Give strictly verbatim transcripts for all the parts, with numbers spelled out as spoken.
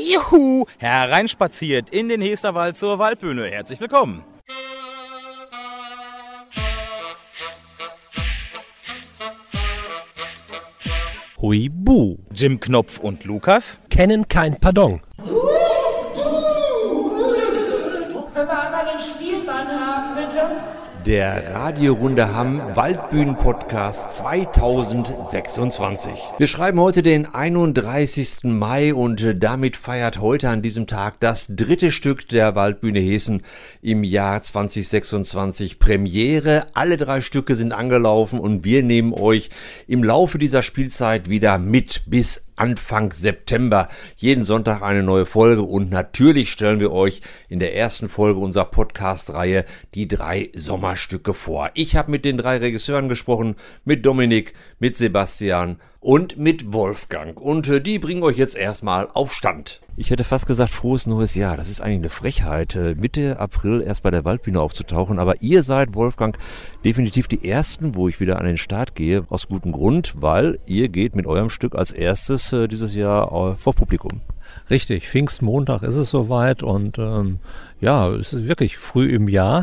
Juhu, hereinspaziert in den Hesterwald zur Waldbühne. Herzlich willkommen. Huibu. Jim Knopf und Lukas kennen kein Pardon. Können wir einmal den Spielmann haben, bitte? Der Radiorunde Hamm Waldbühnen-Podcast zweitausendsechsundzwanzig. Wir schreiben heute den einunddreißigsten Mai und damit feiert heute an diesem Tag das dritte Stück der Waldbühne Hessen im Jahr zweitausendsechsundzwanzig Premiere. Alle drei Stücke sind angelaufen und wir nehmen euch im Laufe dieser Spielzeit wieder mit bis Anfang September. Jeden Sonntag eine neue Folge und natürlich stellen wir euch in der ersten Folge unserer Podcast-Reihe die drei Sommerstücke vor. Ich habe mit den drei Regisseuren gesprochen, mit Dominik, mit Sebastian und mit Wolfgang. Und äh, die bringen euch jetzt erstmal auf Stand. Ich hätte fast gesagt, frohes neues Jahr. Das ist eigentlich eine Frechheit, äh, Mitte April erst bei der Waldbühne aufzutauchen. Aber ihr seid, Wolfgang, definitiv die Ersten, wo ich wieder an den Start gehe. Aus gutem Grund, weil ihr geht mit eurem Stück als erstes äh, dieses Jahr äh, vor Publikum. Richtig, Pfingstmontag ist es soweit und ähm, ja, es ist wirklich früh im Jahr,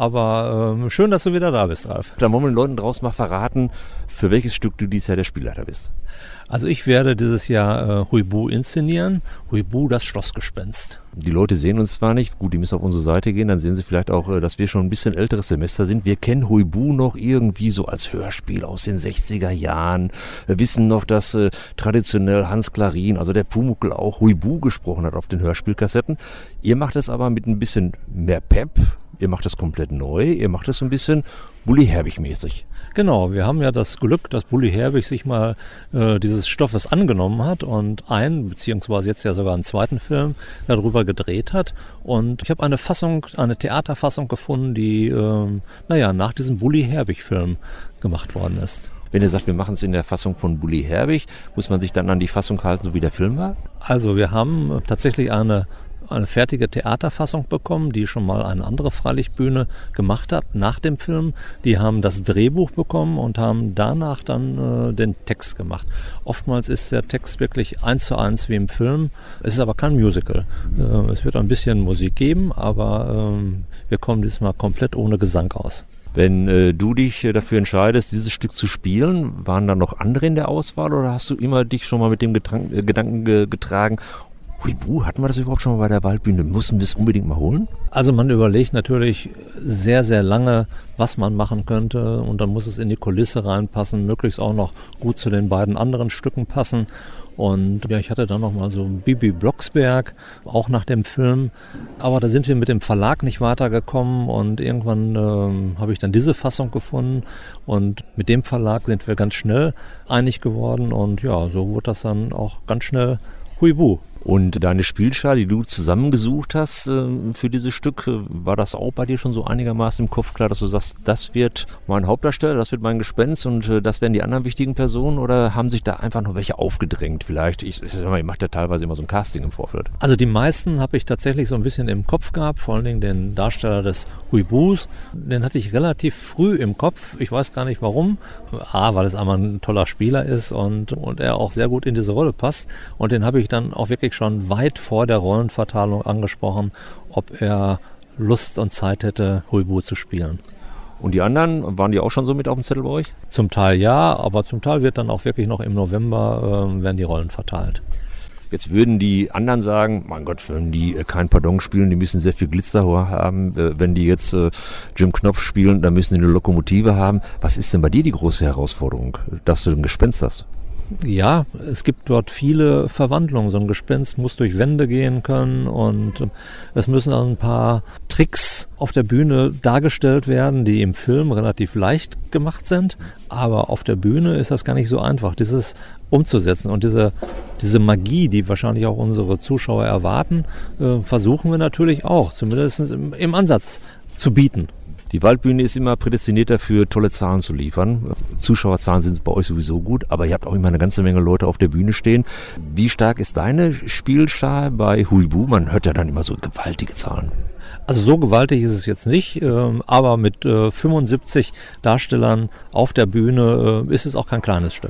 aber ähm, schön, dass du wieder da bist, Ralf. Da wollen wir den Leuten draußen mal verraten, für welches Stück du dieses Jahr der Spielleiter bist. Also ich werde dieses Jahr äh, Huibu inszenieren, Huibu, das Schlossgespenst. Die Leute sehen uns zwar nicht, gut, die müssen auf unsere Seite gehen, dann sehen sie vielleicht auch, äh, dass wir schon ein bisschen älteres Semester sind. Wir kennen Huibu noch irgendwie so als Hörspiel aus den sechziger Jahren. Wir wissen noch, dass äh, traditionell Hans Klarin, also der Pumuckl, auch Huibu gesprochen hat auf den Hörspielkassetten. Ihr macht es aber mit ein bisschen mehr Pep. Ihr macht das komplett neu, ihr macht das so ein bisschen Bully Herbig-mäßig. Genau, wir haben ja das Glück, dass Bully Herbig sich mal äh, dieses Stoffes angenommen hat und einen, beziehungsweise jetzt ja sogar einen zweiten Film darüber gedreht hat. Und ich habe eine Fassung, eine Theaterfassung gefunden, die, äh, naja, nach diesem Bully Herbig-Film gemacht worden ist. Wenn ihr sagt, wir machen es in der Fassung von Bully Herbig, muss man sich dann an die Fassung halten, so wie der Film war? Also wir haben tatsächlich eine eine fertige Theaterfassung bekommen, die schon mal eine andere Freilichtbühne gemacht hat nach dem Film. Die haben das Drehbuch bekommen und haben danach dann äh, den Text gemacht. Oftmals ist der Text wirklich eins zu eins wie im Film. Es ist aber kein Musical. Äh, es wird ein bisschen Musik geben, aber äh, wir kommen diesmal komplett ohne Gesang aus. Wenn äh, du dich äh, dafür entscheidest, dieses Stück zu spielen, waren da noch andere in der Auswahl oder hast du immer dich schon mal mit dem Getrang- äh, Gedanken ge- getragen, Huibu, hatten wir das überhaupt schon mal bei der Waldbühne? Müssen wir es unbedingt mal holen? Also man überlegt natürlich sehr, sehr lange, was man machen könnte und dann muss es in die Kulisse reinpassen, möglichst auch noch gut zu den beiden anderen Stücken passen. Und ja, ich hatte dann noch mal so Bibi Blocksberg, auch nach dem Film. Aber da sind wir mit dem Verlag nicht weitergekommen und irgendwann ähm, habe ich dann diese Fassung gefunden. Und mit dem Verlag sind wir ganz schnell einig geworden und ja, so wurde das dann auch ganz schnell Huibu. Und deine Spielschar, die du zusammengesucht hast äh, für dieses Stück, äh, war das auch bei dir schon so einigermaßen im Kopf klar, dass du sagst, das wird mein Hauptdarsteller, das wird mein Gespenst und äh, das werden die anderen wichtigen Personen oder haben sich da einfach noch welche aufgedrängt vielleicht? Ich, ich sag mal, ihr macht ja teilweise immer so ein Casting im Vorfeld. Also die meisten habe ich tatsächlich so ein bisschen im Kopf gehabt, vor allen Dingen den Darsteller des Huibus. Den hatte ich relativ früh im Kopf, ich weiß gar nicht warum. A, weil es einmal ein toller Spieler ist und, und er auch sehr gut in diese Rolle passt und den habe ich dann auch wirklich schon weit vor der Rollenverteilung angesprochen, ob er Lust und Zeit hätte, Huibu zu spielen. Und die anderen, waren die auch schon so mit auf dem Zettel bei euch? Zum Teil ja, aber zum Teil wird dann auch wirklich noch im November äh, werden die Rollen verteilt. Jetzt würden die anderen sagen, mein Gott, wenn die äh, kein Pardon spielen, die müssen sehr viel Glitzer haben. Äh, wenn die jetzt äh, Jim Knopf spielen, dann müssen die eine Lokomotive haben. Was ist denn bei dir die große Herausforderung, dass du ein Gespenst hast? Ja, es gibt dort viele Verwandlungen. So ein Gespenst muss durch Wände gehen können und es müssen auch ein paar Tricks auf der Bühne dargestellt werden, die im Film relativ leicht gemacht sind. Aber auf der Bühne ist das gar nicht so einfach, dieses umzusetzen. Und diese, diese Magie, die wahrscheinlich auch unsere Zuschauer erwarten, äh, versuchen wir natürlich auch, zumindest im, im Ansatz zu bieten. Die Waldbühne ist immer prädestiniert dafür, tolle Zahlen zu liefern. Zuschauerzahlen sind bei euch sowieso gut, aber ihr habt auch immer eine ganze Menge Leute auf der Bühne stehen. Wie stark ist deine Spielschar bei Huibu? Man hört ja dann immer so gewaltige Zahlen. Also so gewaltig ist es jetzt nicht, aber mit fünfundsiebzig Darstellern auf der Bühne ist es auch kein kleines Stück.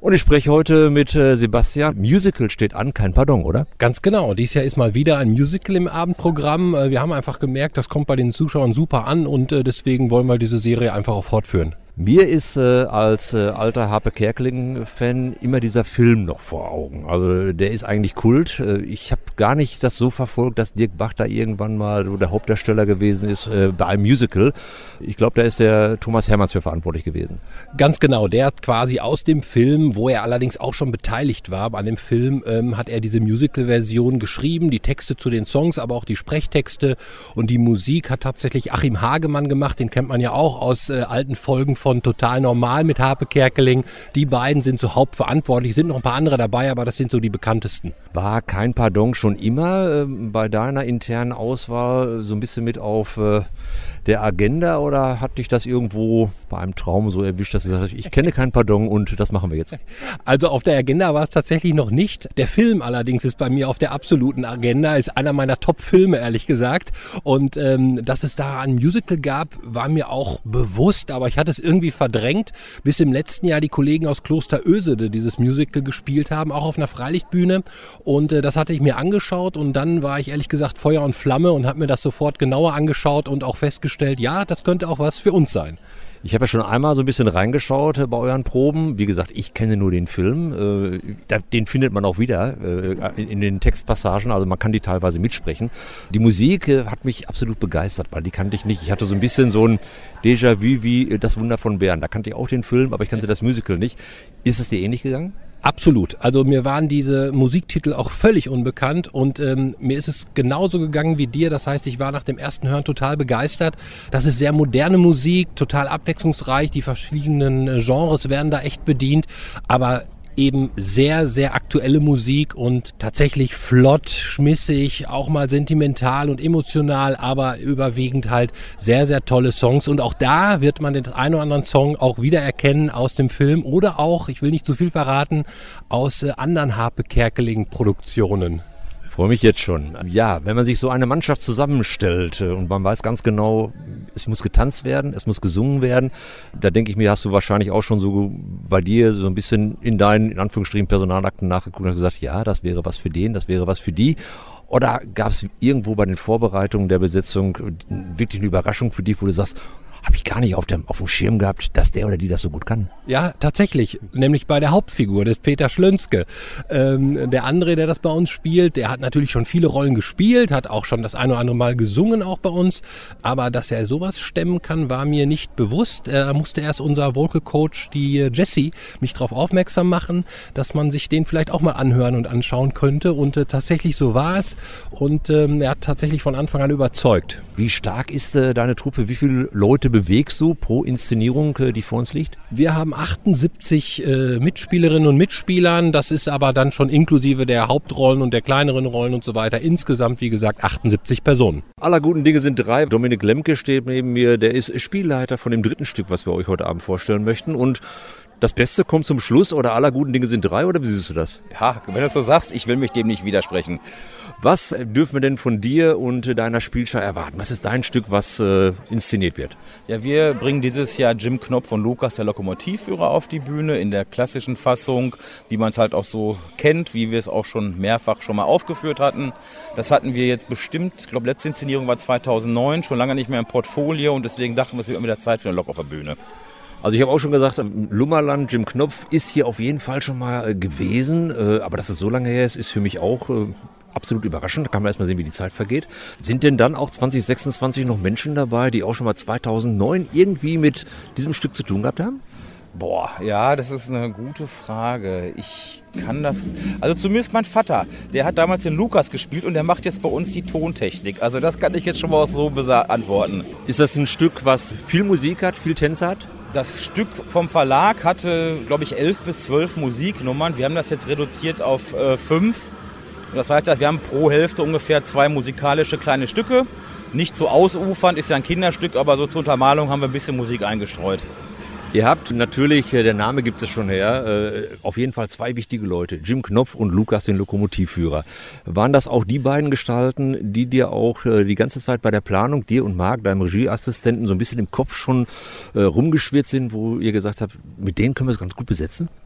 Und ich spreche heute mit äh, Sebastian. Musical steht an, kein Pardon, oder? Ganz genau. Dieses Jahr ist mal wieder ein Musical im Abendprogramm. Wir haben einfach gemerkt, das kommt bei den Zuschauern super an und äh, deswegen wollen wir diese Serie einfach auch fortführen. Mir ist äh, als äh, alter Harpe Kerkeling-Fan immer dieser Film noch vor Augen. Also der ist eigentlich Kult. Äh, ich habe gar nicht das so verfolgt, dass Dirk Bach da irgendwann mal so der Hauptdarsteller gewesen ist äh, bei einem Musical. Ich glaube, da ist der Thomas Hermanns für verantwortlich gewesen. Ganz genau. Der hat quasi aus dem Film, wo er allerdings auch schon beteiligt war, an dem Film ähm, hat er diese Musical-Version geschrieben, die Texte zu den Songs, aber auch die Sprechtexte und die Musik hat tatsächlich Achim Hagemann gemacht. Den kennt man ja auch aus äh, alten Folgen von Total Normal mit Harpe Kerkeling. Die beiden sind so hauptverantwortlich, sind noch ein paar andere dabei, aber das sind so die bekanntesten. War kein Pardon schon immer äh, bei deiner internen Auswahl so ein bisschen mit auf äh, der Agenda oder hat dich das irgendwo bei einem Traum so erwischt, dass du gesagt hast, ich kenne kein Pardon und das machen wir jetzt? Also auf der Agenda war es tatsächlich noch nicht. Der Film allerdings ist bei mir auf der absoluten Agenda, ist einer meiner Top-Filme, ehrlich gesagt. Und ähm, dass es da ein Musical gab, war mir auch bewusst, aber ich hatte es irgendwie verdrängt, bis im letzten Jahr die Kollegen aus Kloster Ösede dieses Musical gespielt haben, auch auf einer Freilichtbühne. Und äh, das hatte ich mir angeschaut und dann war ich ehrlich gesagt Feuer und Flamme und habe mir das sofort genauer angeschaut und auch festgestellt, ja, das könnte auch was für uns sein. Ich habe ja schon einmal so ein bisschen reingeschaut bei euren Proben. Wie gesagt, ich kenne nur den Film. Äh, den findet man auch wieder äh, in den Textpassagen. Also man kann die teilweise mitsprechen. Die Musik äh, hat mich absolut begeistert, weil die kannte ich nicht. Ich hatte so ein bisschen so ein Déjà-vu wie Das Wunder von Bern. Da kannte ich auch den Film, aber ich kannte das Musical nicht. Ist es dir ähnlich gegangen? Absolut. Also mir waren diese Musiktitel auch völlig unbekannt und ähm, mir ist es genauso gegangen wie dir. Das heißt, ich war nach dem ersten Hören total begeistert. Das ist sehr moderne Musik, total abwechslungsreich. Die verschiedenen Genres werden da echt bedient, aber eben sehr, sehr aktuelle Musik und tatsächlich flott, schmissig, auch mal sentimental und emotional, aber überwiegend halt sehr, sehr tolle Songs. Und auch da wird man den einen oder anderen Song auch wiedererkennen aus dem Film oder auch, ich will nicht zu viel verraten, aus äh, anderen Harpe Kerkeling-Produktionen. Ich freue mich jetzt schon. Ja, wenn man sich so eine Mannschaft zusammenstellt und man weiß ganz genau, es muss getanzt werden, es muss gesungen werden, da denke ich mir, hast du wahrscheinlich auch schon so bei dir so ein bisschen in deinen, in Anführungsstrichen, Personalakten nachgeguckt und gesagt, ja, das wäre was für den, das wäre was für die. Oder gab es irgendwo bei den Vorbereitungen der Besetzung wirklich eine Überraschung für dich, wo du sagst, habe ich gar nicht auf dem, auf dem Schirm gehabt, dass der oder die das so gut kann. Ja, tatsächlich. Nämlich bei der Hauptfigur, des Peter Schlönske. Ähm, der andere, der das bei uns spielt, der hat natürlich schon viele Rollen gespielt, hat auch schon das eine oder andere Mal gesungen auch bei uns. Aber dass er sowas stemmen kann, war mir nicht bewusst. Da musste erst unser Vocal Coach, die Jessie, mich darauf aufmerksam machen, dass man sich den vielleicht auch mal anhören und anschauen könnte. Und äh, tatsächlich so war es. Und ähm, er hat tatsächlich von Anfang an überzeugt. Wie stark ist äh, deine Truppe? Wie viele Leute bewegst du pro Inszenierung, die vor uns liegt? Wir haben achtundsiebzig äh, Mitspielerinnen und Mitspielern. Das ist aber dann schon inklusive der Hauptrollen und der kleineren Rollen und so weiter. Insgesamt, wie gesagt, achtundsiebzig Personen. Aller guten Dinge sind drei. Dominik Lemke steht neben mir. Der ist Spielleiter von dem dritten Stück, was wir euch heute Abend vorstellen möchten. Und das Beste kommt zum Schluss oder aller guten Dinge sind drei, oder wie siehst du das? Ja, wenn du das so sagst, ich will mich dem nicht widersprechen. Was dürfen wir denn von dir und deiner Spielschau erwarten? Was ist dein Stück, was äh, inszeniert wird? Ja, wir bringen dieses Jahr Jim Knopf und Lukas, der Lokomotivführer, auf die Bühne in der klassischen Fassung, wie man es halt auch so kennt, wie wir es auch schon mehrfach schon mal aufgeführt hatten. Das hatten wir jetzt bestimmt, ich glaube, letzte Inszenierung war zweitausendneun, schon lange nicht mehr im Portfolio und deswegen dachten wir, es wird immer wieder Zeit für eine Lok auf der Bühne. Also ich habe auch schon gesagt, Lummerland, Jim Knopf ist hier auf jeden Fall schon mal äh, gewesen, äh, aber dass es so lange her ist, ist für mich auch äh, absolut überraschend. Da kann man erstmal sehen, wie die Zeit vergeht. Sind denn dann auch zwanzig sechsundzwanzig noch Menschen dabei, die auch schon mal zweitausendneun irgendwie mit diesem Stück zu tun gehabt haben? Boah, ja, das ist eine gute Frage. Ich kann das... Also zumindest mein Vater, der hat damals den Lukas gespielt und der macht jetzt bei uns die Tontechnik. Also das kann ich jetzt schon mal so beantworten. Ist das ein Stück, was viel Musik hat, viel Tänze hat? Das Stück vom Verlag hatte, glaube ich, elf bis zwölf Musiknummern. Wir haben das jetzt reduziert auf äh, fünf. Das heißt, wir haben pro Hälfte ungefähr zwei musikalische kleine Stücke. Nicht so ausufernd, ist ja ein Kinderstück, aber so zur Untermalung haben wir ein bisschen Musik eingestreut. Ihr habt natürlich, der Name gibt es schon her, äh, auf jeden Fall zwei wichtige Leute, Jim Knopf und Lukas, den Lokomotivführer. Waren das auch die beiden Gestalten, die dir auch äh, die ganze Zeit bei der Planung, dir und Marc, deinem Regieassistenten, so ein bisschen im Kopf schon äh, rumgeschwirrt sind, wo ihr gesagt habt, mit denen können wir es ganz gut besetzen?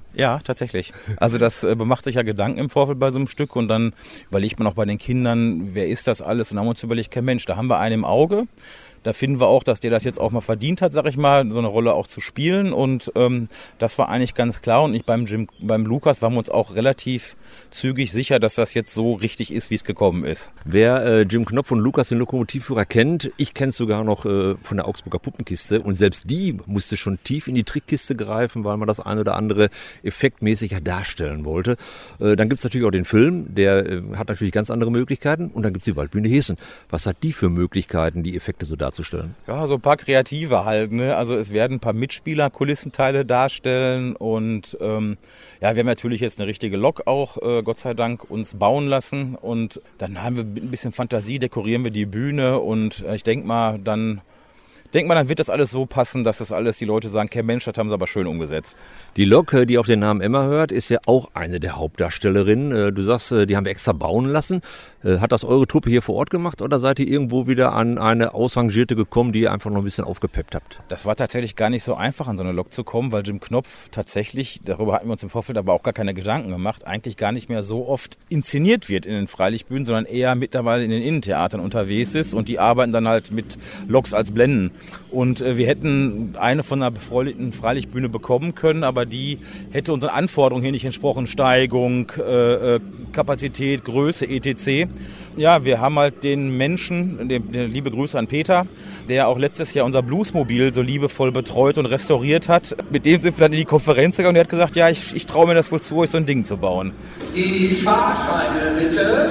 Ja, tatsächlich. Also das äh, macht sich ja Gedanken im Vorfeld bei so einem Stück und dann überlegt man auch bei den Kindern, wer ist das alles? Und dann haben wir uns überlegt, kein Mensch, da haben wir einen im Auge. Da finden wir auch, dass der das jetzt auch mal verdient hat, sag ich mal, so eine Rolle auch zu spielen. Und ähm, das war eigentlich ganz klar. Und ich beim Jim, beim Lukas waren wir uns auch relativ zügig sicher, dass das jetzt so richtig ist, wie es gekommen ist. Wer äh, Jim Knopf und Lukas, den Lokomotivführer, kennt, ich kenne es sogar noch äh, von der Augsburger Puppenkiste. Und selbst die musste schon tief in die Trickkiste greifen, weil man das ein oder andere effektmäßiger darstellen wollte. Äh, dann gibt es natürlich auch den Film, der äh, hat natürlich ganz andere Möglichkeiten. Und dann gibt es die Waldbühne Hessen. Was hat die für Möglichkeiten, die Effekte so darzustellen? Ja, so ein paar Kreative halt, ne? Also es werden ein paar Mitspieler Kulissenteile darstellen und ähm, ja, wir haben natürlich jetzt eine richtige Lok auch, äh, Gott sei Dank, uns bauen lassen und dann haben wir mit ein bisschen Fantasie, dekorieren wir die Bühne und äh, ich denke mal, dann Denk mal, dann wird das alles so passen, dass das alles die Leute sagen, kein Mensch, das haben sie aber schön umgesetzt. Die Lok, die auf den Namen Emma hört, ist ja auch eine der Hauptdarstellerinnen. Du sagst, die haben wir extra bauen lassen. Hat das eure Truppe hier vor Ort gemacht oder seid ihr irgendwo wieder an eine Ausrangierte gekommen, die ihr einfach noch ein bisschen aufgepeppt habt? Das war tatsächlich gar nicht so einfach, an so eine Lok zu kommen, weil Jim Knopf tatsächlich, darüber hatten wir uns im Vorfeld aber auch gar keine Gedanken gemacht, eigentlich gar nicht mehr so oft inszeniert wird in den Freilichtbühnen, sondern eher mittlerweile in den Innentheatern unterwegs ist und die arbeiten dann halt mit Loks als Blenden. Und äh, wir hätten eine von einer befreundeten Freilichtbühne bekommen können, aber die hätte unseren Anforderungen hier nicht entsprochen. Steigung, äh, äh, Kapazität, Größe, et cetera. Ja, wir haben halt den Menschen, den, den, liebe Grüße an Peter, der auch letztes Jahr unser Bluesmobil so liebevoll betreut und restauriert hat. Mit dem sind wir dann in die Konferenz gegangen und er hat gesagt, ja, ich, ich traue mir das wohl zu, euch so ein Ding zu bauen. Die Fahrscheine bitte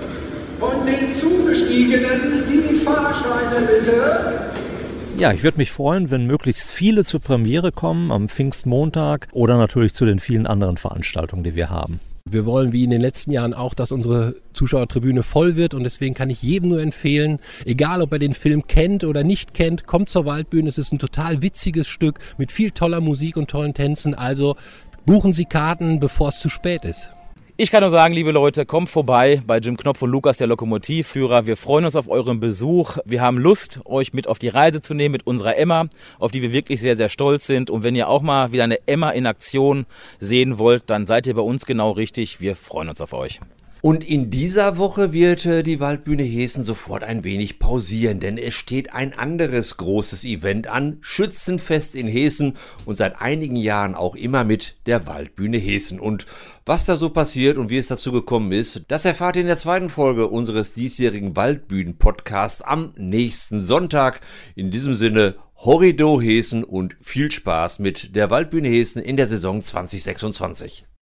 und den Zugestiegenen die Fahrscheine bitte. Ja, ich würde mich freuen, wenn möglichst viele zur Premiere kommen am Pfingstmontag oder natürlich zu den vielen anderen Veranstaltungen, die wir haben. Wir wollen wie in den letzten Jahren auch, dass unsere Zuschauertribüne voll wird und deswegen kann ich jedem nur empfehlen, egal ob er den Film kennt oder nicht kennt, kommt zur Waldbühne. Es ist ein total witziges Stück mit viel toller Musik und tollen Tänzen, also buchen Sie Karten, bevor es zu spät ist. Ich kann nur sagen, liebe Leute, kommt vorbei bei Jim Knopf und Lukas, der Lokomotivführer. Wir freuen uns auf euren Besuch. Wir haben Lust, euch mit auf die Reise zu nehmen mit unserer Emma, auf die wir wirklich sehr, sehr stolz sind. Und wenn ihr auch mal wieder eine Emma in Aktion sehen wollt, dann seid ihr bei uns genau richtig. Wir freuen uns auf euch. Und in dieser Woche wird die Waldbühne Hessen sofort ein wenig pausieren, denn es steht ein anderes großes Event an, Schützenfest in Hessen und seit einigen Jahren auch immer mit der Waldbühne Hessen. Und was da so passiert und wie es dazu gekommen ist, das erfahrt ihr in der zweiten Folge unseres diesjährigen Waldbühnen-Podcasts am nächsten Sonntag. In diesem Sinne, Horrido Hessen und viel Spaß mit der Waldbühne Hessen in der Saison zwanzig sechsundzwanzig.